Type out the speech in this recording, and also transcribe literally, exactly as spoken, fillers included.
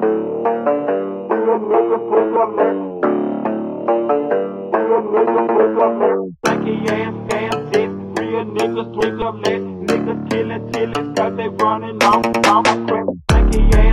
Real niggas push up next. Real niggas push up next. Funky ass fast shit. Real niggas switch up next. Niggas killing, chillin', cause they running off, off a crap. Funky ass.